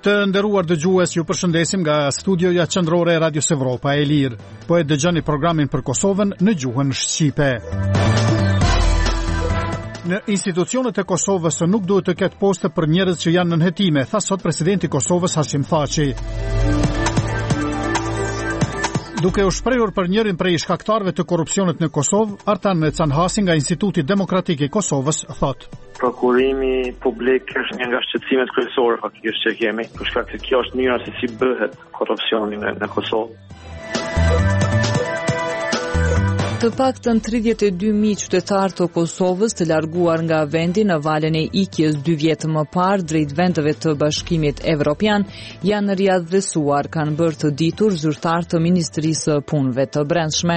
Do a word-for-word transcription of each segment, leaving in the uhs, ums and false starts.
Të nderuar dëgjues, ju përshëndesim nga studioja qendrore e Radios Evropa e Lirë. Po e dëgjoni programin për Kosovën në gjuhën shqipe. Në institucionet e Kosovës nuk duhet të ketë poste për njerëz që janë nënhetime, tha sot presidenti i Kosovës Hashim Thaçi. Duke u shprehur për njërin prej shkaktarëve të korrupsionit në Kosovë, Artan Canhasi nga Instituti Demokratik i Kosovës thotë: Prokurimi publik është një nga shqetësimet kryesore faktikisht që kemi, për shkak se kjo është mënyra se si bëhet korrupsioni në, në Kosovë. Të paktën tridhjetë e dy mijë qytetarë të Kosovës të larguar nga vendi në valën e ikjes dy vjet më parë drejt vendeve të Bashkimit Evropian janë riadhesuar, kanë bërë të ditur zyrtar të Ministrisë së Punëve të Brendshme.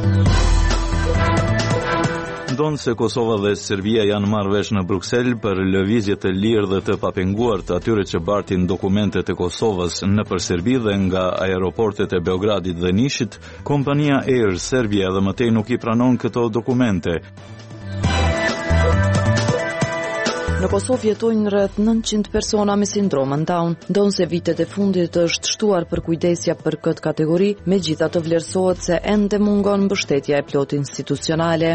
Ndonë se Kosova dhe Serbia janë marrë vesh në Bruksel për lëvizje të lirë dhe të papenguar të atyre që bartin dokumentet e Kosovës nëpër Serbi dhe nga aeroportet e Beogradit dhe Nishit, kompania Air Serbia dhe mëtej nuk i pranon këto dokumente. Në Kosovë jetojnë rreth nëntëqind persona me sindromën Down, ndonse vitet e fundit është shtuar për kujdesja për këtë kategori, megjithatë vlerësohet se ende mungon mbështetja e plotë institucionale.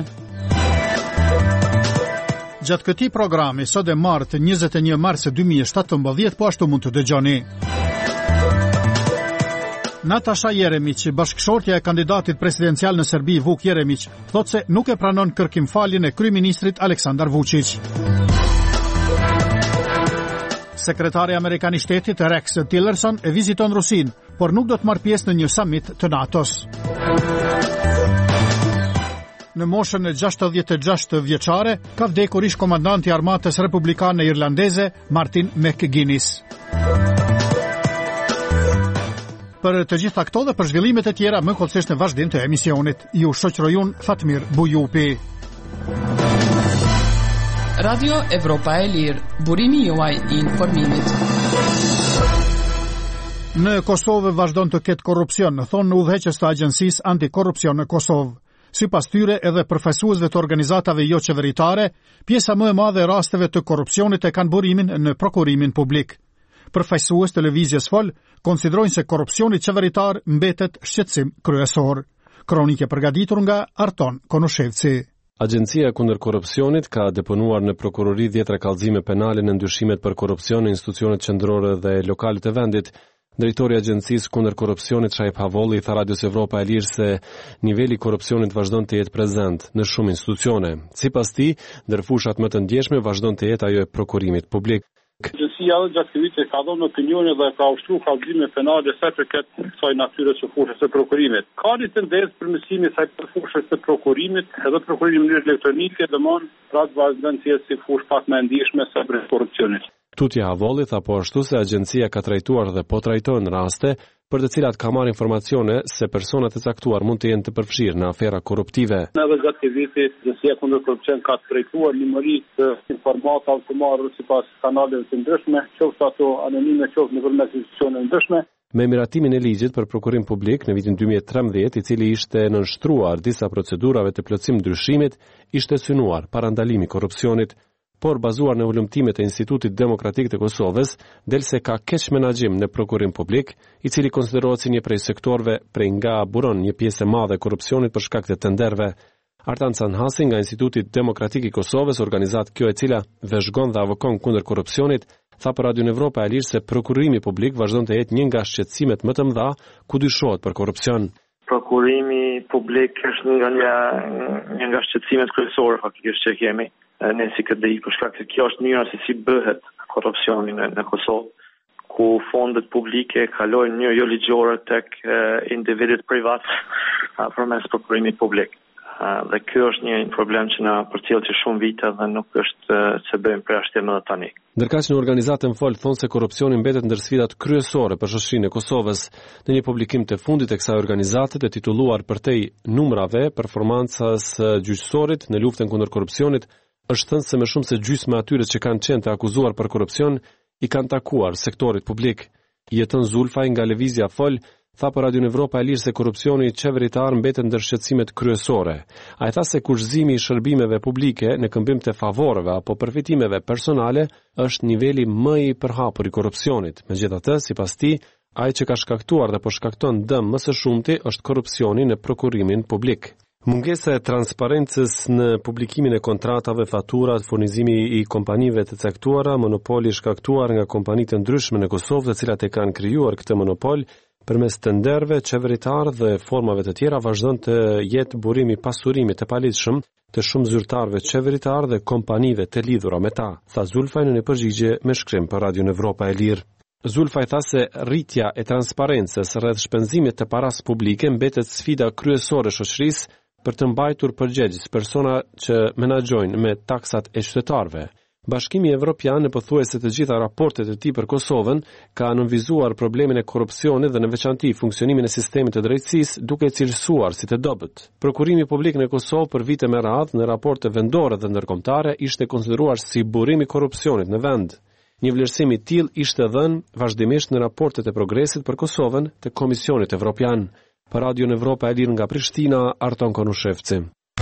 Gjatë këtij programi, sot e martë njëzet e një mars dy mijë e shtatëmbëdhjetë, po ashtu mund të dëgjoni. Natasha Jeremić, bashkëshortja e kandidatit presidencial në Serbi Vuk Jeremić, thotë se nuk e pranon kërkimfaljen e kryeministrit Aleksandar Vučić. Sekretari amerikan i shtetit Rex Tillerson e viziton Rusin, por nuk do të marrë pjesë në një summit të NATO-s. Në moshën e gjashtëdhjetë e gjashtë vjeçare, ka vdekur ish komandanti i armatës republikane irlandeze Martin McGuinness. Për të gjitha këto dhe për zhvillimet e tjera, më kollësisht në vazhdim të emisionit, ju shoqëroj unë Fatmir Bujupi. Radio Evropa e Lirë, burimi juaj i informimit. Në Kosovë vazhdon të ketë korrupsion, thonë në udhëheqës të Agjencisë Antikorrupsion në Kosovë. Sipas tyre edhe përfaqësuesve të organizatave jo qeveritare, pjesa më e madhe e rasteve të korrupsionit e kanë burimin në prokurimin publik. Përfaqësues të lëvizjes Fol konsiderojnë se korrupsioni qeveritar mbetet shqetësim kryesor. Kronike përgatitur nga Arton Konushevci. Agjencia kundër korrupsionit ka deponuar në prokurori dhjetra kallëzime penale në ndyshimet për korrupsion në institucionet qendrore dhe lokale të vendit. Drejtori i Agjencisë kundër korrupsionit Shaip Havolli tha Radios Evropa e Lirë se niveli i korrupsionit vazhdon të jetë prezent në shumë institucione. Sipas tij, ndër fushat më të ndjeshme vazhdon të jetë ajo e prokurimit publik. Agjencia gjatë këtij viti ka dhënë opinione dhe ka ushtruar kallëzime penale sa përket kësaj natyre të fushës së prokurimit. Ka një tendencë për mësimin e kësaj fushës së prokurimit, edhe prokurimi në mënyrë elektronike, domon pra vazhdon të jetë si fushë pak më e ndjeshme se për korrupsionin. Tutje Havolli tha po ashtu se agjencia ka trajtuar dhe po trajton raste për të cilat ka marrë informacione se personat e caktuar mund të jenë të përfshirë në afera korruptive. Edhe gjatë këtij viti, Agjencia kundër korrupsionit ka trajtuar numëri të informatave të marrë sipas kanaleve të ndryshme, qoftë ato anonime, qoftë nëpërmjet institucioneve ndryshme. Me miratimin e ligjit për prokurim publik në vitin dy mijë e trembëdhjetë, i cili ishte nënshtruar disa procedurave të plotësim ndryshimit, ishte synuar parandalimi i korrupsionit, por bazuar në volumtimet e Institutit Demokratik të Kosovës, del se ka keq menaxhim në prokurim publik, i cili konsiderohet si një prej sektorëve prej nga buron një pjesë e madhe e korrupsionit për shkak të tenderëve. Artan Canhasi nga Instituti Demokratik i Kosovës, organizatë kjo e cila vëzhgon dhe avokon kundër korrupsionit, tha për Radio Evropa e Lirë se prokurimi publik vazhdon të jetë një nga shqetësimet më të mëdha ku dyshohet për korrupsion. Prokurimi publik është një nga një nga shqetësimet kryesore faktikisht që kemi ne si K D I, për shkak se kjo është mënyra se si bëhet korrupsioni në, në Kosovë, ku fondet publike kalojnë një jo ligjore tek uh, individit privat uh, përmes prokurimit publik. Uh, dhe ky është një problem që na përcjell që shumë vite dhe nuk është uh, se bëjmë përjashtim edhe tani. Ndërkaq në organizatën Fol thonë se korrupsioni mbetet ndër sfidat kryesore për shoqërinë e Kosovës. Në një publikim të fundit të kësaj organizate të titulluar përtej numrave performancës gjyqësorit në luftën kundër korrupsionit, është thënë se më shumë se gjysma atyre që kanë qenë të akuzuar për korrupsion i kanë takuar sektorit publik. Jeton Zulfaj nga lëvizja Fol tha për Radio Evropa e Lirë se korrupsioni qeveritar mbetet ndër shqetësimet kryesore. Ai tha se kushëzimi i shërbimeve publike në këmbim të favoreve apo përfitimeve personale është niveli më i përhapur i korrupsionit. Megjithatë, sipas tij, ai që ka shkaktuar dhe po shkakton dëm më së shumti është korrupsioni në prokurimin publik. Mungesa e transparencës në publikimin e kontratave, faturat, furnizimi i kompanive të caktuara, monopoli shkaktuar nga kompani të ndryshme në Kosovë, të cilat e kanë krijuar këtë monopol përmes tenderëve qeveritar dhe formave të tjera, vazhdon të jetë burimi i pasurimit të paligjshëm të shumë zyrtarëve qeveritar dhe kompanive të lidhura me ta, tha Zulfaj në një përgjigje me shkrim për Radio Evropa e Lirë. Zulfaj tha se rritja e transparencës rreth shpenzimit të paras publike mbetet sfida kryesore shoqërisë për të mbajtur përgjegjës persona që menaxhojnë me taksat e qytetarëve. Bashkimi Evropian në pothuajse të gjitha raportet e tij për Kosovën ka nënvizuar problemin e korrupsionit dhe në veçanti funksionimin e sistemit të drejtësisë, duke cilësuar si të dobët. Prokurimi publik në Kosovë për vite me radhë në raporte vendore dhe ndërkombëtare ishte konsideruar si burim i korrupsionit në vend. Një vlerësim i tillë ishte dhënë vazhdimisht në raportet e progresit për Kosovën të Komisionit Evropian. Për Radio Evropa e Lirë nga Prishtina, Arton Konushevci.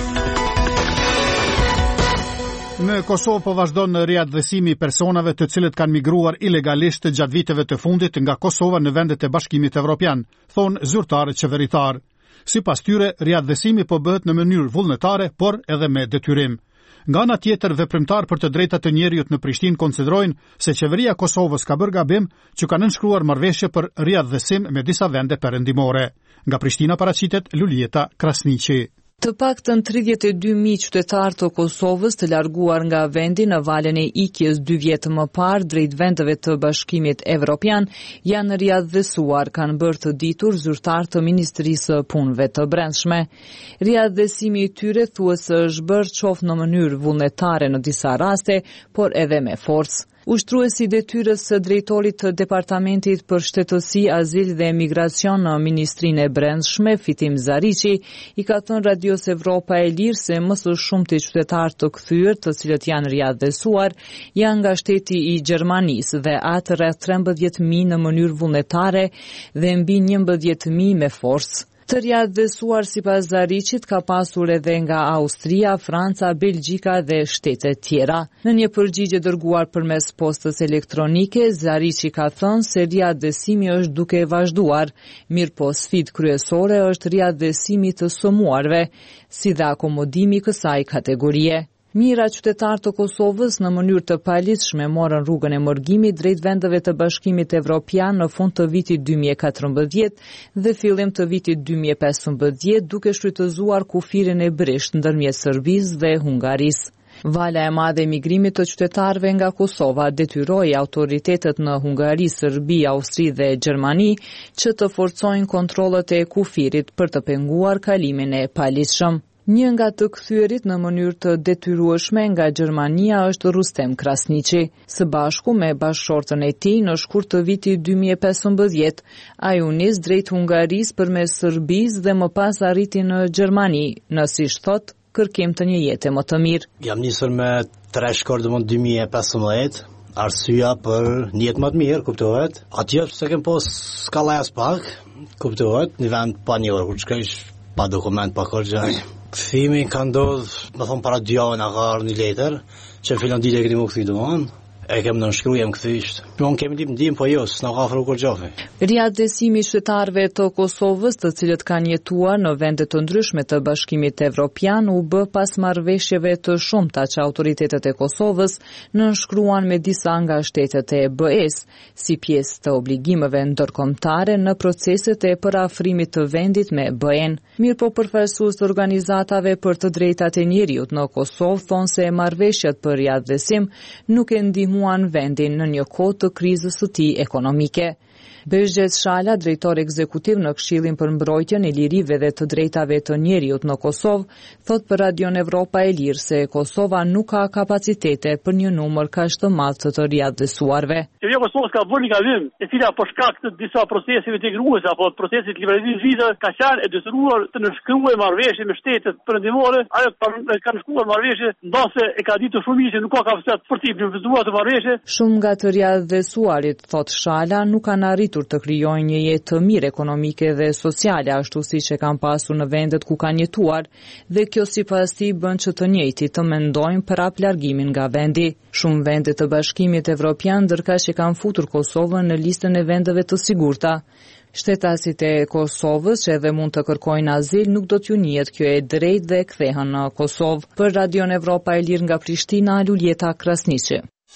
Në Kosovë po vazhdon riadhësimi i personave të cilët kanë migruar ilegalisht gjatë viteve të fundit nga Kosova në vendet e Bashkimit Evropian, thonë zyrtarët qeveritar. Sipas tyre, riadhësimi po bëhet në mënyrë vullnetare, por edhe me detyrim. Nga ana tjetër, veprimtar për të drejtat të njerëzit në Prishtinë konsiderojnë se qeveria e Kosovës ka bërë gabim që ka nënshkruar marrëveshje për riadhësim me disa vende perëndimore. Nga Prishtina paraqitet Lulieta Krasniqi. Të paktën tridhjetë e dy mijë qytetarë të Kosovës të larguar nga vendi në valën e ikjes dy vjet më parë drejt vendeve të Bashkimit Evropian janë riadhësuar, kanë bërë të ditur zyrtarë të Ministrisë së Punëve të Brendshme. Riadhësimi i tyre thuhet është bërë qoftë në mënyrë vullnetare në disa raste, por edhe me forcë. Ushtruesi i detyrës së drejtorit të Departamentit për Shtetësi, Azil dhe Emigracion në Ministrinë e Brendshme, Fitim Zariqi, i ka thënë Radios Evropa e Lirë se më së shumti qytetarë të kthyer, të cilët janë riadhësuar, janë nga shteti i Gjermanisë dhe atë rreth trembëdhjetë mijë në mënyrë vullnetare dhe mbi njëmbëdhjetë mijë me forcë. Të riadhësuar sipas Zariqit ka pasur edhe nga Austria, Franca, Belgjika dhe shtete tjera. Në një përgjigje dërguar përmes postës elektronike, Zariqi ka thënë se riadhësimi është duke vazhduar, mirë po sfidë kryesore është riadhësimi të sëmuarve, si dhe akomodimi kësaj kategorie. Mira qytetarë të Kosovës në mënyrë të paligjshme morën rrugën e mërgimit drejt vendeve të Bashkimit Evropian në fund të vitit dy mijë e katërmbëdhjetë dhe fillim të vitit dy mijë e pesëmbëdhjetë, duke shfrytëzuar kufirin e brisht ndërmjet Serbisë dhe Hungarisë. Vala e madhe e migrimit të qytetarëve nga Kosova detyroi autoritetet në Hungari, Serbi, Austri dhe Gjermani që të forcojnë kontrollet e kufirit për të penguar kalimin e paligjshëm. Një nga të kthyerit në mënyrë të detyrueshme nga Gjermania është Rustem Krasniqi. Së bashku me bashkëshortën e tij në shkurt të vitit dy mijë e pesëmbëdhjetë, ai u nis drejt Hungarisë përmes Serbisë dhe më pas arriti në Gjermani, në siç thotë, kërkim të një jete më të mirë. Jam nisur me tre shkort në dy mijë e pesëmbëdhjetë. Arsyeja për një jetë më të mirë, kuptohet. Atje se kem pas skallas pak, kuptohet, në vend pa një orë, kur shkoj pa dokument, pa korgjë. Kthimi ka ndodhur, më thon para dy javë na ka ardhur një letër që fillon ditë kemi u kthy domon. E kem nënshkrujem këthysht. Unë kemi lip ndim, po jo, s'na ka afru kur gjofi. Riadhësimi i qytetarëve të Kosovës, të cilët kanë jetuar në vende të ndryshme të Bashkimit Evropian, u bë pas marrëveshjeve të shumta që autoritetet e Kosovës nënshkruan me disa nga shtetet e B E-s, si pjesë të obligimeve ndërkombëtare në proceset e përafrimit të vendit me B E-n. Mirë po përfaqësues të organizatave për të drejtat e njeriut në Kosovë thonë se marrëveshjet për riadhësim nuk e ndihmuan vendin në një kohë të krizës së tij ekonomike. Bezhet Shala, drejtor ekzekutiv në Këshillin për mbrojtjen e lirive dhe të drejtave të njeriut në Kosovë, thot për Radion Evropa e Lirë se Kosova nuk ka kapacitete për një numër kaq të madh të të riadhësuarve. Qeveria e Kosovës ka bërë një gabim, e cila për shkak të disa proceseve të integruese apo procesit të liberalizimit vizave ka qenë e detyruar të nënshkruajë marrëveshje me shtetet perëndimore, ajo ka nënshkruar marrëveshje mbase e ka ditur shumë mirë se nuk ka kapacitet për të implementuar të marrëveshje. Shumë nga të riadhësuarit, thot Shala, nuk kanë arritur të krijojnë një jetë të mirë ekonomike dhe sociale, ashtu siç e kanë pasur në vendet ku kanë jetuar, dhe kjo sipas tij bën që të njëjtit të mendojnë për largimin nga vendi. Shumë vende të Bashkimit Evropian ndërkaq që kanë futur Kosovën në listën e vendeve të sigurta. Shtetasit e Kosovës që edhe mund të kërkojnë azil nuk do t'ju njihet kjo e drejtë dhe kthehen në Kosovë. Për Radion Evropa e Lirë nga Prishtina, Luljeta Krasniqi.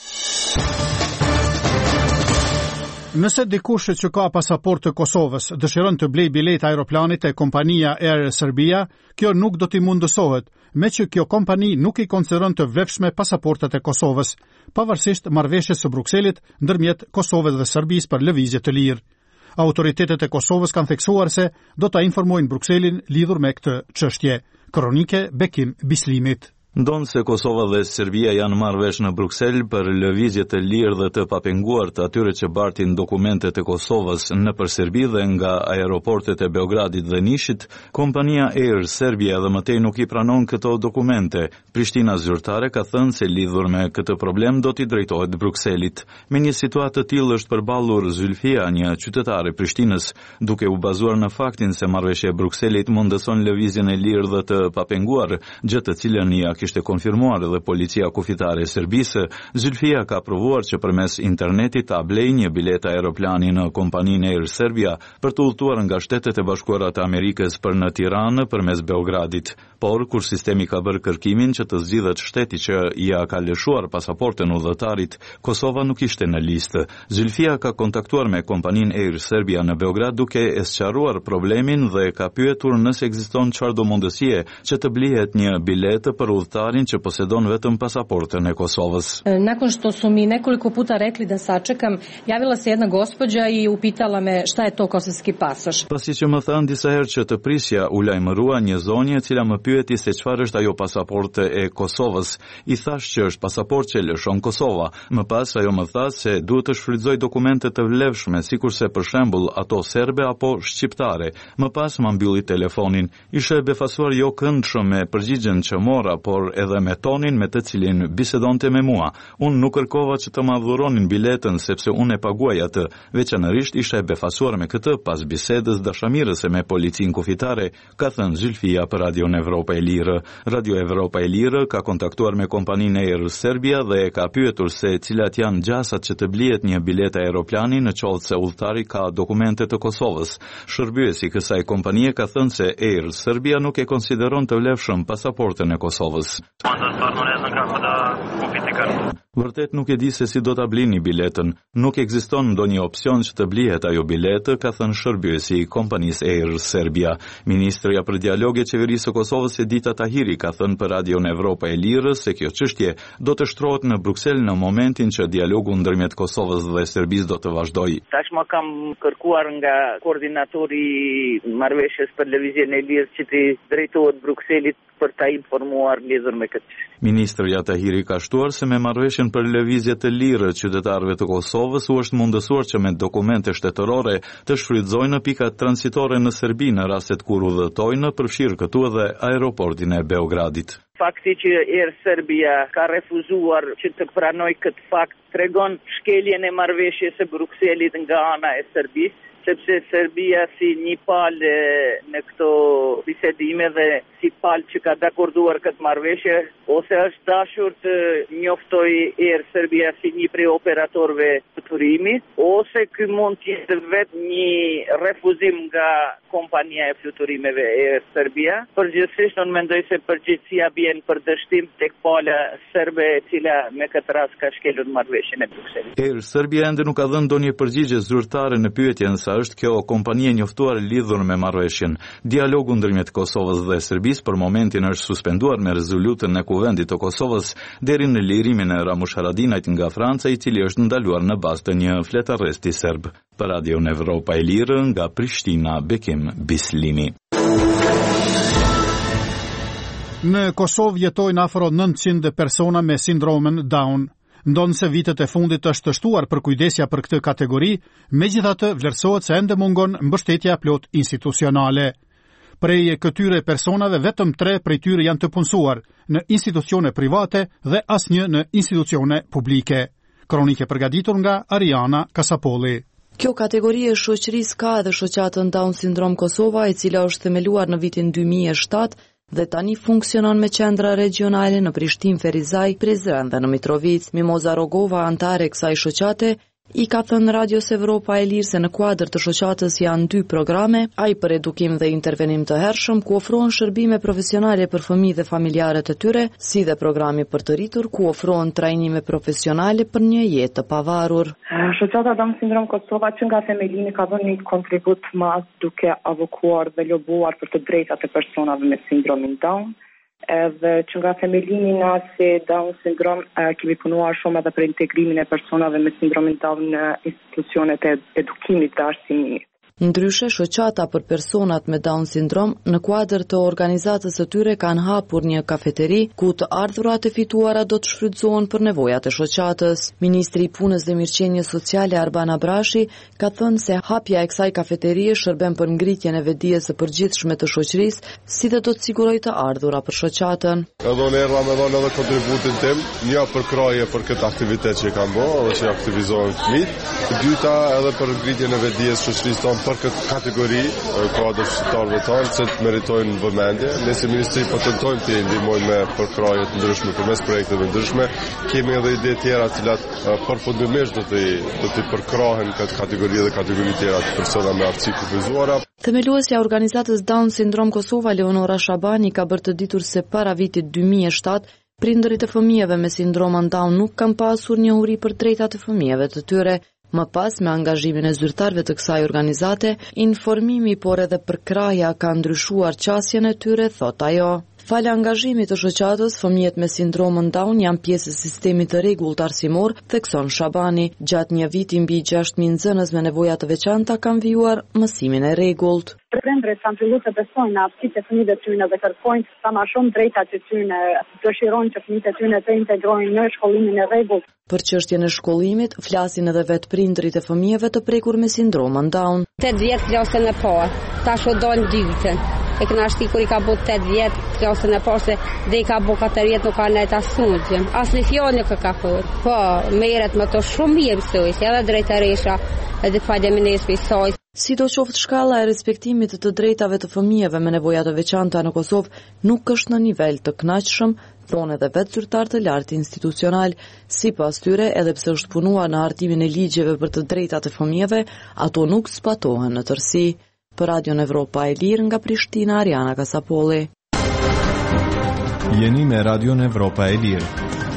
Nëse dikush që ka pasaport të Kosovës dëshiron të blej bilet aeroplanit e kompania Air Serbia, kjo nuk do t'i mundësohet, me që kjo kompani nuk i konsideron të vlefshme pasaportat e Kosovës, pavarësisht marrëveshjes së Brukselit ndërmjet Kosovës dhe Serbisë për lëvizje të lirë. Autoritetet e Kosovës kanë theksuar se do ta informojnë Brukselin lidhur me këtë çështje. Kronike Bekim Bislimit. Ndonë se Kosova dhe Serbia janë marrë vesh në Bruksel për lëvizje të lirë dhe të papenguar të atyre që bartin dokumentet e Kosovës në për Serbi dhe nga aeroportet e Beogradit dhe Nishit, kompania Air Serbia dhe mëtej nuk i pranon këto dokumente. Prishtina zyrtare ka thënë se lidhur me këtë problem do t'i drejtohet Brukselit. Me një situatë të tillë është përballur Zylfia, një qytetare Prishtinës, duke u bazuar në faktin se marrëveshja e Brukselit mundëson lëvizjen e lirë dhe të papenguar, gjë të cilën ja kishte konfirmuar edhe policia kufitare e Serbisë. Zylfia ka provuar që përmes internetit ta blejë një bilet aeroplani në kompaninë Air Serbia për të udhëtuar nga Shtetet e Bashkuara të Amerikës për në Tiranë përmes Beogradit. Por kur sistemi ka bërë kërkimin që të zgjidhet shteti që ia ka lëshuar pasaportën udhëtarit, Kosova nuk ishte në listë. Zylfia ka kontaktuar me kompaninë Air Serbia në Beograd duke e sqaruar problemin dhe ka pyetur nëse ekziston çfarëdo mundësie që të blihet një biletë për udhëtarin që posedon vetëm pasaportën e Kosovës. Nakon što su mi nekoliko puta rekli da sačekam, javila se jedna gospođa i upitala me šta je to kosovski pasoš. Pasi që më thanë disa herë që të prisja, u lajmërua një zonjë e cila më pyeti se çfarë është ajo pasaportë e Kosovës. I thash që është pasaportë që lëshon Kosova. Më pas ajo më tha se duhet të shfrytëzoj dokumente të vlefshme, sikurse për shembull ato serbe apo shqiptare. Më pas më mbylli telefonin. Ishe befasuar jo këndshëm me përgjigjen që mora, por edhe me tonin me të cilin bisedonte me mua. Unë nuk kërkova që të ma dhuronin biletën sepse unë e paguaj atë. Veçanërisht isha e befasuar me këtë pas bisedës dashamirëse me policin kufitare, ka thënë Zylfia për Radio Evropa e Lirë. Radio Evropa e Lirë ka kontaktuar me kompaninë Air Serbia dhe e ka pyetur se cilat janë gjasat që të blihet një bilet aeroplani në qoftë se udhëtari ka dokumente të Kosovës. Shërbyesi kësaj kompanie ka thënë se Air Serbia nuk e konsideron të vlefshëm pasaportën e Kosovës. Vërtet nuk e di se si do ta blini biletën. Nuk ekziston ndonjë opsion që të blihet ajo biletë, ka thënë shërbyesi i kompanisë Air Serbia. Ministrja për dialog e qeverisë së Kosovës Edita Tahiri ka thënë për Radio Evropa e Lirë se kjo çështje do të shtrohet në Bruksel në momentin që dialogu ndërmjet Kosovës dhe Serbisë do të vazhdojë. Tashmë kam kërkuar nga koordinatori marrëveshjes për lëvizjen e lirë që të drejtohet Brukselit për ta informuar lidhur me këtë. Ministrja Tahiri ka shtuar se me marrëveshjen për lëvizje të lirë qytetarëve të Kosovës u është mundësuar që me dokumente shtetërore të shfrytëzojnë pikat transitore në Serbi në rastet kur udhëtojnë, përfshirë këtu edhe aeroportin e Beogradit. Fakti që Air Serbia ka refuzuar që të pranoj këtë fakt tregon shkeljen e marrëveshjes së Brukselit nga ana e Serbisë, sepse Serbia si një palë në këto bisedime dhe si palë që ka dakorduar këtë marrëveshje, ose është dashur të njoftoj Air Serbia si një prej operatorëve të turimit, ose ky mund të jetë vetë një refuzim nga kompania e fluturimeve Air Serbia. Përgjithsisht unë mendoj se përgjegjësia bjen për dështim tek pala serbe e cila me këtë rast ka shkelur marrëveshjen e Brukselit. Air Serbia ende nuk ka dhënë ndonjë përgjigje zyrtare në pyetjen sa është kjo kompanie njoftuar lidhur me marrëveshjen. Dialogu ndërmjet Kosovës dhe Serbisë për momentin është suspenduar me rezolutën e Kuvendit të Kosovës deri në lirimin e Ramush Haradinajt nga Franca, i cili është ndaluar në bazë të një fletarresti serb. Për Radio Evropa e Lirë nga Prishtina, Bekim Bislimi. Në Kosovë jetojnë afro nëntëqind persona me sindromen Down. Ndonë se vitet e fundit është të shtuar për kujdesja për këtë kategori, megjithatë vlerësohet se ende mungon mbështetja plot institucionale. Prej këtyre personave vetëm tre prej tyre janë të punësuar në institucione private dhe asnjë në institucione publike. Kronike përgatitur nga Ariana Kasapolli. Kjo kategori e shoqërisë ka edhe shoqatën Down Syndrome Kosova, e cila është themeluar në vitin dy mijë e shtatë dhe tani funksionon me qendra regionale në Prishtinë, Ferizaj, Prizren dhe në Mitrovic. Mimoza Rogova, antare e kësaj shoqate, i ka thënë Radios Evropa e Lirë se në kuadër të shoqatës janë dy programe, ai për edukim dhe intervenim të hershëm, ku ofrohen shërbime profesionale për fëmijë dhe familjarët e tyre, si dhe programi për të rritur, ku ofrohen trajnime profesionale për një jetë të pavarur. Shoqata Down Syndrome Kosova që nga themelimi ka dhënë një kontribut të madh duke avokuar dhe lobuar për të drejtat e personave me sindromin Down. Edhe që nga themelimi na si Down Syndrome eh, kemi punuar shumë edhe për integrimin e personave me sindromin Down në institucionet e edukimit të arsimimit. Ndryshe, shoqata për personat me Down Syndrome në kuadër të organizatës së tyre kanë hapur një kafeteri ku të ardhurat e fituara do të shfrytëzohen për nevojat e shoqatës. Ministri i Punës dhe Mirëqenies Sociale Arban Abrashi ka thënë se hapja e kësaj kafeterie shërben për ngritjen e vetdijes së përgjithshme të shoqërisë, si dhe do të sigurojë të ardhura për shoqatën. Edhe unë erdha me dhënë edhe kontributin tim, një për kraje për këtë aktivitet që kanë bërë, edhe që aktivizohen fëmijët, e dyta edhe për ngritjen e vetdijes së shoqërisë tonë për këtë kategori, kuadër shqiptarëve tonë, që të meritojnë vëmendje. Ne si ministri po tentojmë të ndihmojmë me përkraje të ndryshme përmes projekteve ndryshme. Kemi edhe ide tjera të cilat përfundimisht do të do të përkrahen këtë kategori dhe kategori tjera të persona me aftësi kufizuara. Themeluesja e organizatës Down Syndrome Kosova, Leonora Shabani, ka bërë të ditur se para vitit dy mijë e shtatë prindërit e fëmijëve me sindromin Down nuk kanë pasur njohuri për drejtat e fëmijëve të tyre. Më pas, me angazhimin e zyrtarëve të kësaj organizate, informimi por edhe përkraja ka ndryshuar qasjen e tyre, thot ajo. Falë angazhimit të shoqatës, fëmijët me sindromin Down janë pjesë e sistemit të rregullt arsimor, thekson Shabani. Gjatë një viti mbi gjashtë mijë nxënës me nevoja të veçanta kanë vijuar mësimin e rregullt. Prindërit kanë filluar të besojnë në aftësitë e fëmijëve të tyre dhe kërkojnë sa më shumë drejtat e tyre, dëshirojnë që fëmijët e tyre të integrohen në shkollimin e rregullt. Për çështjen e shkollimit, flasin edhe vetë prindërit e fëmijëve të prekur me sindromin Down. tetë vjet klasën e parë, tash u dal dy vite. E këna shti kur i ka bot tetë vjet klasën e parë, se dhe i ka bot katër vjet nuk ka nejt asnjë. Asnjë fjalë nuk ka thënë. Po, merret me to shumë mirë mësuesi, edhe drejtaresha, edhe faleminderit për saj. Sidoqoftë, shkalla e respektimit të drejtave të fëmijëve me nevoja të veçanta në Kosovë nuk është në nivel të kënaqshëm, thonë edhe vetë zyrtar të lartë institucional. Sipas tyre, edhe pse është punuar në hartimin e ligjeve për të drejtat e fëmijëve, ato nuk zbatohen në tërësi. Për Radion Evropa e Lirë nga Prishtina, Ariana Kasapolli. Jeni me Radion Evropa e Lirë.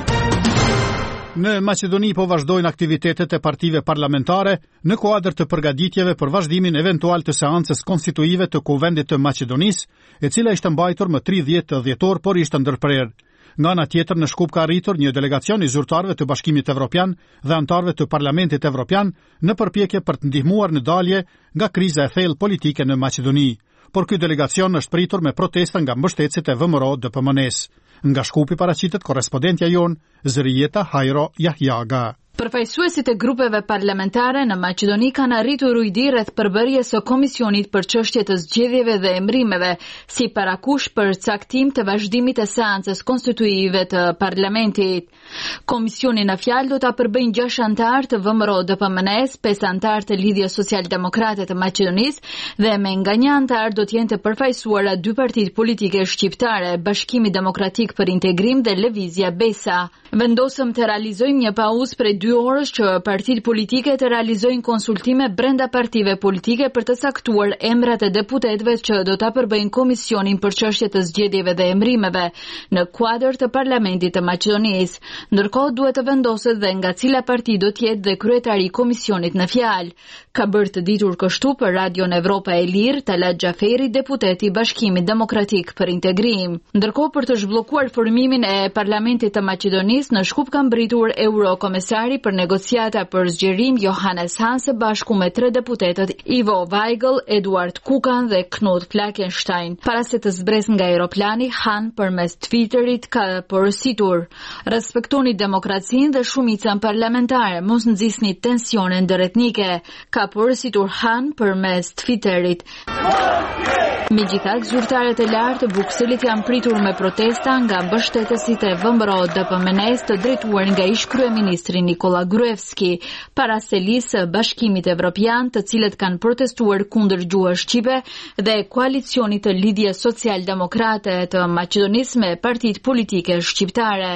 Në Maqedoni po vazhdojnë aktivitetet e partive parlamentare në kuadër të përgatitjeve për vazhdimin eventual të seancës konstituive të Kuvendit të Maqedonisë, e cila ishte mbajtur më tridhjetë dhjetor, por ishte ndërprerë. Nga ana tjetër, në Shkup ka arritur një delegacion i zyrtarëve të Bashkimit Evropian dhe antarëve të Parlamentit Evropian në përpjekje për të ndihmuar në dalje nga kriza e thellë politike në Maqedoni. Por ky delegacion është pritur me protesta nga mbështetësit e V M R O D P M N-s. Nga Shkupi paraqitet korrespondentja jon Zërijeta Hajro Jahjaga. Përfaqësuesit e grupeve parlamentare në Maqedoni kanë arritur ujdi rreth përbërjes së Komisionit për çështje të zgjedhjeve dhe emërimeve, si parakush për caktim të vazhdimit të seancës konstituive të parlamentit. Komisioni në fjalë do ta përbëjnë gjashtë antarë të V M R O D P M N-s, pesë antarë të Lidhjes Social-Demokrate të Maqedonisë dhe me nga një antar do të jenë të përfaqësuara dy partitë politike shqiptare, Bashkimi Demokratik për Integrim dhe Lëvizja Besa. Vendosëm të realizojmë një pauzë prej dy orësh që partitë politike të realizojnë konsultime brenda partive politike për të saktuar emrat e deputetëve që do ta përbëjnë komisionin për çështje të zgjedhjeve dhe emërimeve në kuadër të Parlamentit të Maqedonisë. Ndërkohë duhet të vendoset dhe nga cila parti do të jetë dhe kryetari i komisionit në fjalë. Ka bërë të ditur kështu për Radion Evropa e Lirë Talat Xhaferi, deputeti i Bashkimit Demokratik për Integrim. Ndërkohë, për të zhbllokuar formimin e Parlamentit të Maqedonisë, në Shkup ka mbritur Eurokomesari për negociata për zgjerim Johannes Han së bashku me tre deputetët Ivo Weigl, Eduard Kukan dhe Knut Fleckenstein. Para se të zbres nga aeroplani, Han përmes Twitterit ka porositur: respektoni demokracinë dhe shumicën parlamentare, mos nxisni tensione ndëretnike, ka porositur Han përmes Twitterit. Megjithatë, zyrtarët e lartë të Brukselit janë pritur me protesta nga mbështetësit e V M R O D P M N-s të drejtuar nga ish kryeministri Nikola Gruevski, para selisë së Bashkimit Evropian, të cilët kanë protestuar kundër gjuhës shqipe dhe koalicionit të lidhjes social-demokrate të Maqedonisë me partitë politike shqiptare.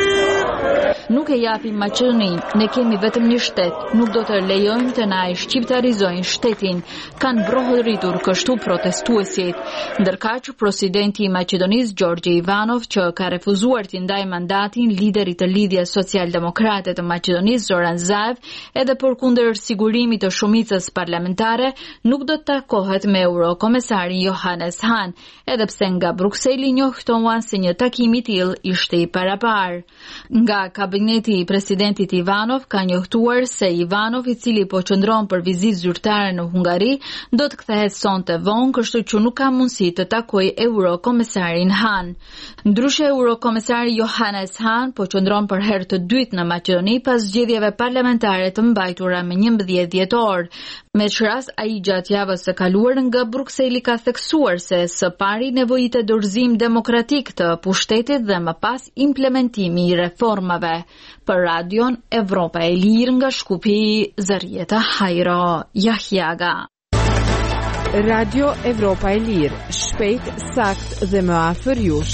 Nuk e japim Maqedoninë, ne kemi vetëm një shtet, nuk do të lejojmë të na e shqiptarizojnë shtetin, kanë brohëritur kështu protestuesit. Ndërkaq, presidenti i Maqedonisë Gjorgje Ivanov, që ka refuzuar t'i ndajë mandatin liderit të lidhjes social-demokrate të Maqedonisë Zoran Zaev, edhe përkundër sigurimit të shumicës parlamentare, nuk do të takohet me eurokomesarin Johannes Hahn, edhe pse nga Brukseli njoftohan se një takim i tillë ishte i parapar. Nga kabineti i presidentit Ivanov ka njohtuar se Ivanov, i cili po qëndron për vizitë zyrtare në Hungari, do të kthehet sonte vonë, kështu që nuk ka mundësi të takojë eurokomesarin Hahn. Ndryshe, eurokomesari Johannes Hahn po qëndron për herë të dytë në Maqedoni pas zgjedhjeve parlamentare të mbajtura me njëmbëdhjetë dhjetor. Me që rast, ai gjatë javës së kaluar nga Brukseli ka theksuar se së pari nevojitet dorëzim demokratik të pushtetit dhe më pas implementimi i reformave. Për Radion Evropa e Lirë nga Shkupi, Zarieta Hajro Jahjaga. Radio Evropa e Lirë, shpejt, sakt dhe më afër jush.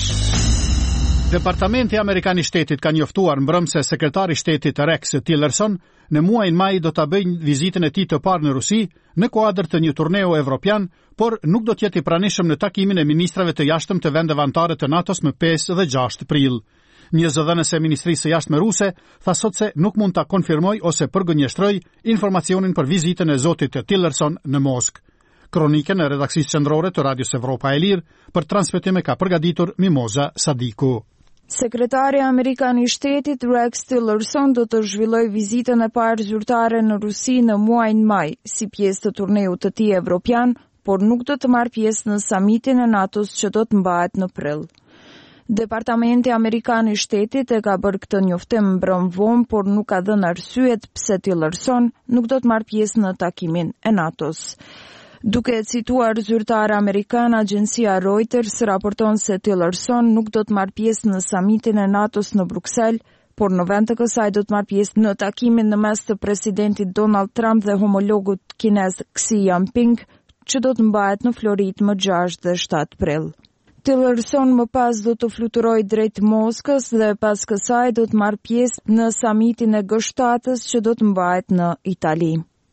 Departamenti Amerikan i Shtetit ka njoftuar mbrëmse sekretari i Shtetit Rex Tillerson në muajin maj do ta bëjë vizitën e tij të parë në Rusi në kuadër të një turneu evropian, por nuk do të jetë i pranishëm në takimin e ministrave të jashtëm të vendeve anëtare të NATO-s më pesë dhe gjashtë prill. Një zëdhënës e Ministrisë së Jashtme ruse tha sot se nuk mund ta konfirmoj ose përgënjeshtroj informacionin për vizitën e zotit Tillerson në Moskë. Kronikën e redaksisë qendrore të Radios Evropa e Lirë për transmetim ka përgatitur Mimoza Sadiku. Sekretari Amerikan i Shtetit Rex Tillerson do të zhvilloj vizitën e parë zyrtare në Rusi në muajin maj, si pjesë të turneut të tij evropian, por nuk do të marrë pjesë në samitin e NATO-s që do të mbahet në prill. Departamenti Amerikan i Shtetit e ka bërë këtë njoftim mbrëm vonë, por nuk ka dhënë arsyet pse Tillerson nuk do të marrë pjesë në takimin e NATO-s. Duke cituar zyrtare amerikan, agjencia Reuters raporton se Tillerson nuk do të marrë pjesë në samitin e NATO-s në Bruksel, por në vend të kësaj do të marrë pjesë në takimin në mes të presidentit Donald Trump dhe homologut kinez Xi Jinping, që do të mbahet në Floridë më gjashtë dhe shtatë prill. Tillerson më pas do të fluturojë drejt Moskës dhe pas kësaj do të marrë pjesë në samitin e G shtatës që do të mbahet në Itali.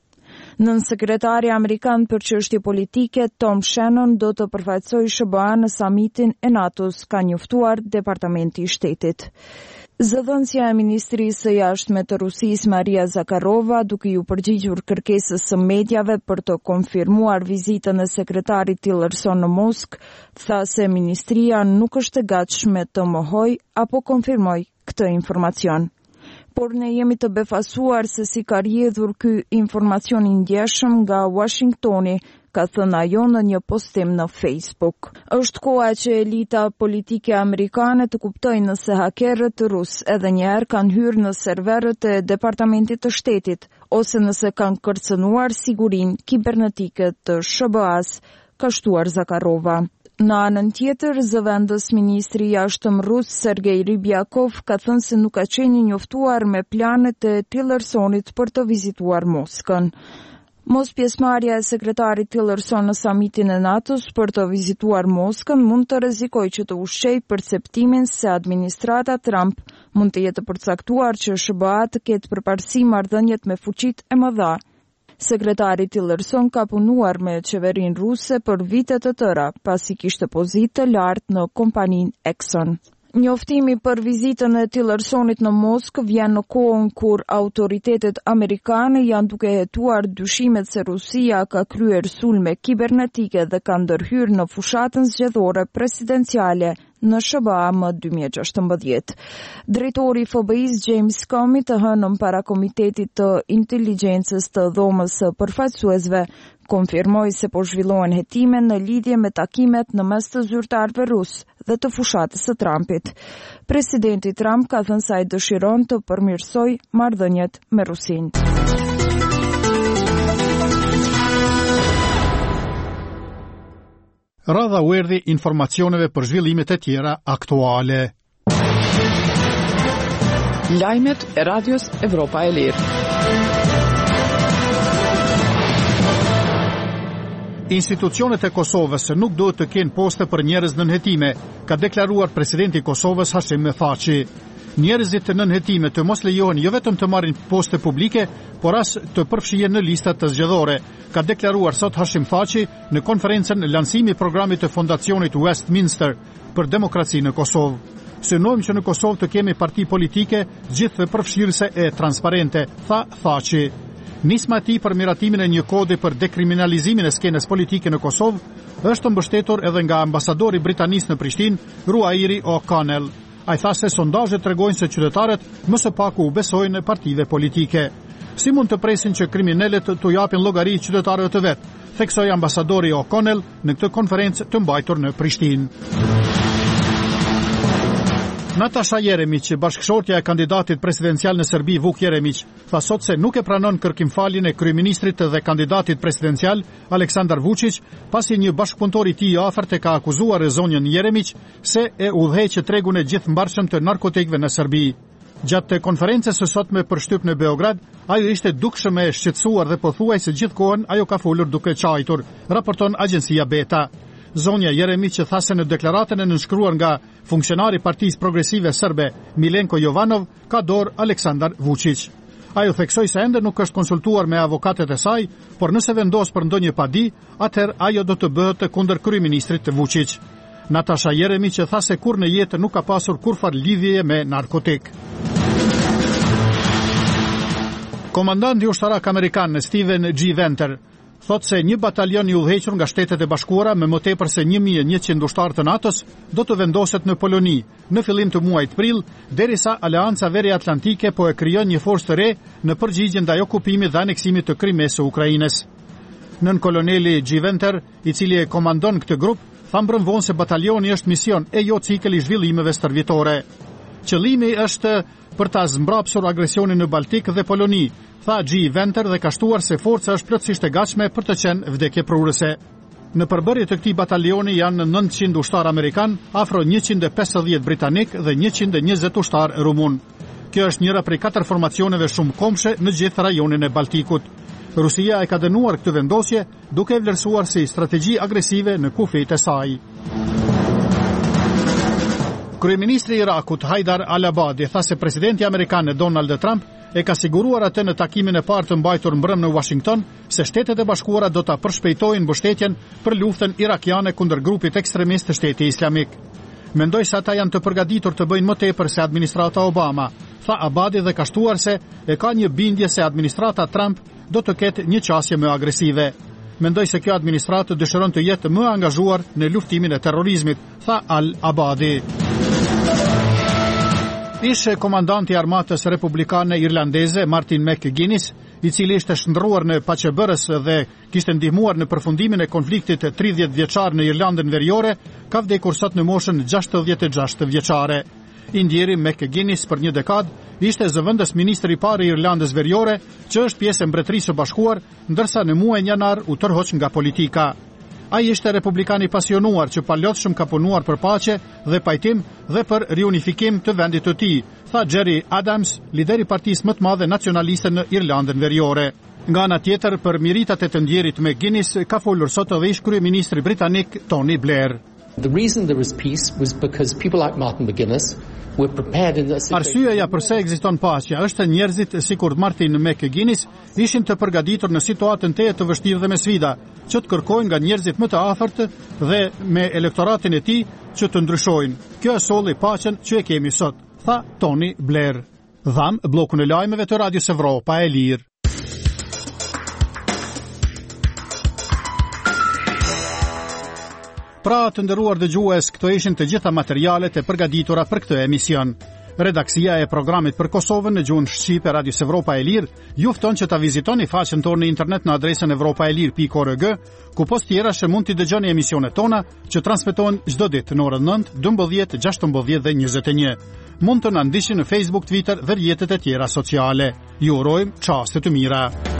Nën sekretari amerikan për çështje politike Tom Shannon do të përfaqësojë S B A në samitin e NATO-s, ka njoftuar Departamenti i Shtetit. Zëdhënësja e Ministrisë së Jashtme të Rusisë Maria Zakharova, duke ju përgjigjur kërkesës së mediave për të konfirmuar vizitën e sekretarit Tillerson në Moskë, tha se ministria nuk është e gatshme të mohojë apo konfirmojë këtë informacion. Por ne jemi të befasuar se si ka rrjedhur ky informacion i ndjeshëm nga Washingtoni, ka thënë ajo në një postim në Facebook. Është koha që elita politike amerikane të kuptojnë nëse hakerët rus edhe njëherë kanë hyrë në serverët e Departamentit të Shtetit, ose nëse kanë kërcënuar sigurinë kibernetike të S B A-s, ka shtuar Zakharova. Në anën tjetër, zëvendës ministri i jashtëm rus Sergej Ryabkov ka thënë se nuk ka qenë i njoftuar me planet e Tillersonit për të vizituar Moskën. Mos pjesëmarrja e sekretarit Tillerson në samitin e NATO-s për të vizituar Moskën mund të rrezikojë që të ushqejë perceptimin se administrata Trump mund të jetë përcaktuar që S B A të ketë përparësi marrëdhëniet me fuqitë e mëdha. Sekretari Tillerson ka punuar me qeverinë ruse për vite të tëra, pasi kishte pozitë të lartë në kompaninë Exxon. Njoftimi për vizitën e Tillersonit në Moskë vjen në kohën kur autoritetet amerikane janë duke hetuar dyshimet se Rusia ka kryer sulme kibernetike dhe ka ndërhyrë në fushatën zgjedhore presidenciale në S B A më dy mijë e gjashtëmbëdhjetë. Drejtori i F B I-s James Comey të hënën para Komitetit të Inteligjencës të Dhomës së Përfaqësuesve konfirmoi se po zhvillohen hetime në lidhje me takimet në mes të zyrtarëve rus dhe të fushatës së Trumpit. Presidenti Trump ka thënë se ai dëshiron të përmirësojë marrëdhëniet me Rusinë. Radha u erdhi informacioneve për zhvillimet e tjera aktuale. Lajmet e Radios Evropa e Lirë. Institucionet e Kosovës nuk duhet të kenë poste për njerëz nënhetime, ka deklaruar presidenti i Kosovës Hashim Thaçi. Njerëzit të nënhetime të mos lejohen jo vetëm të marrin poste publike, por as të përfshihen në listat të zgjedhore, ka deklaruar sot Hashim Thaçi në konferencën lancimi i programit të fondacionit Westminster për demokraci në Kosovë. Synojmë që në Kosovë të kemi parti politike gjithë përfshirëse e transparente, tha Thaçi. Nisma e tij për miratimin e një kodi për dekriminalizimin e skenës politike në Kosovë është mbështetur edhe nga ambasadori britanik në Prishtinë, Ruairi O'Connell. Ai tha se sondazhet tregojnë se qytetarët më së paku u besojnë partive politike. Si mund të presin që kriminalet t'u japin llogari qytetarëve të vet, theksoi ambasadori O'Connell në këtë konferencë të mbajtur në Prishtinë. Natasha Jeremić, bashkëshortja e kandidatit presidencial në Serbi Vuk Jeremić, tha sot se nuk e pranon kërkimfaljen e kryeministrit dhe kandidatit presidencial Aleksandar Vučić, pasi një bashkëpunëtor i tij i afërt e ka akuzuar zonjën Jeremić se e udhëheq tregun e gjithëmbarshëm të narkotikëve në Serbi. Gjatë konferencës së sotme për shtyp në Beograd, ajo ishte dukshëm e shqetësuar dhe pothuajse gjithkohën ajo ka folur duke qajtur, raporton agjencia Beta. Zonja Jeremić tha se në deklaratën e nënshkruar nga funksionari i Partisë Progresive Serbe Milenko Jovanov ka dorë Aleksandar Vučić. Ajo theksoi se ende nuk është konsultuar me avokatet e saj, por nëse vendos për ndonjë padi, atëherë ajo do të bëhet kundër kryeministrit Vučić. Natasha Jeremić tha se kur në jetë nuk ka pasur kurfar lidhje me narkotik. Komandanti ushtarak amerikan Steven G. Venter thot se një batalion i udhëhequr nga Shtetet e Bashkuara me më tepër se një mijë e njëqind ushtarë të NATO-s do të vendoset në Poloni në fillim të muajit prill, derisa Aleanca Veriatlantike po e krijon një forcë të re në përgjigje ndaj okupimit dhe aneksimit të Krimes së Ukrainës. Nën koloneli G. Venter, i cili e komandon këtë grup, tha mbrëm vonë se batalioni është mision e jo cikël i zhvillimeve stërvitore. Qëllimi është për ta zmbrapsur agresionin në Baltik dhe Poloni, tha G. Venter dhe ka shtuar se forca është plotësisht e gatshme për të qenë vdekjeprurëse. Në përbërje të këtij batalioni janë nëntëqind ushtar amerikan, afro njëqind e pesëdhjetë britanik dhe njëqind e njëzet ushtar rumun. Kjo është njëra prej katër formacioneve shumë komshe në gjithë rajonin e Baltikut. Rusia e ka dënuar këtë vendosje duke e vlerësuar si strategji agresive në kufijtë e saj. Kryeministri i Irakut Haidar al-Abadi tha se presidenti amerikan Donald Trump e ka siguruar atë në takimin e parë të mbajtur mbrëm në Washington se Shtetet e Bashkuara do ta përshpejtojnë mbështetjen për luftën irakiane kundër grupit ekstremist të Shteti Islamik. Mendoj se ata janë të përgatitur të bëjnë më tepër se administrata Obama, tha Abadi dhe ka shtuar se e ka një bindje se administrata Trump do të ketë një qasje më agresive. Mendoj se kjo administratë dëshiron të jetë më angazhuar në luftimin e terrorizmit, tha al-Abadi. Ishe komandanti i armatës republikane irlandeze Martin McGuinness, i cili ishte shndruar në paqebërës dhe kishte ndihmuar në përfundimin e konfliktit tridhjetë vjeçar në Irlandën Veriore, ka vdekur sot në moshën gjashtëdhjetë e gjashtë vjeçare. I ndjeri McGuinness për një dekadë ishte zëvendës ministri i parë i Irlandës Veriore, që është pjesë e Mbretërisë së Bashkuar, ndërsa në muajin janar u tërhoq nga politika. Ai ishte republikan i pasionuar që palotshëm ka punuar për paqe dhe pajtim dhe për riunifikim të vendit të tij, tha Gerry Adams, lideri i partisë më të madhe nacionaliste në Irlandën Veriore. Nga ana tjetër, për miritat e të ndjerit McGuinness ka folur sot edhe ish kryeministri britanik Tony Blair. The reason there is peace was because people like Martin McGuinness were prepared in that situation. Arsyeja pse ekziston paqja është njerëzit sikur Martin McGuinness ishin të përgatitur në situatën të të vështirë dhe me sfida, që të kërkojnë nga njerëzit më të afërt dhe me elektoratin e tij që të ndryshojnë. Kjo e solli paqen që e kemi sot, tha Tony Blair. Dham bllokun e lajmeve të Radios Evropa e Lirë. Pra të nderuar dëgjues, këto ishin të gjitha materialet e përgatitura për këtë emision. Redaksia e programit për Kosovën në gjuhën shqipe Radios Evropa e Lirë ju fton që ta vizitoni faqen tonë në internet në adresën evropaelir pikë org, ku post tjera që mund t'i dëgjoni emisionet tona që transmetohen çdo ditë në orën nëntë, dymbëdhjetë, gjashtëmbëdhjetë dhe njëzet e një. Mund të na ndiqni në Facebook, Twitter dhe rrjetet e tjera sociale. Ju urojmë çaste të mira.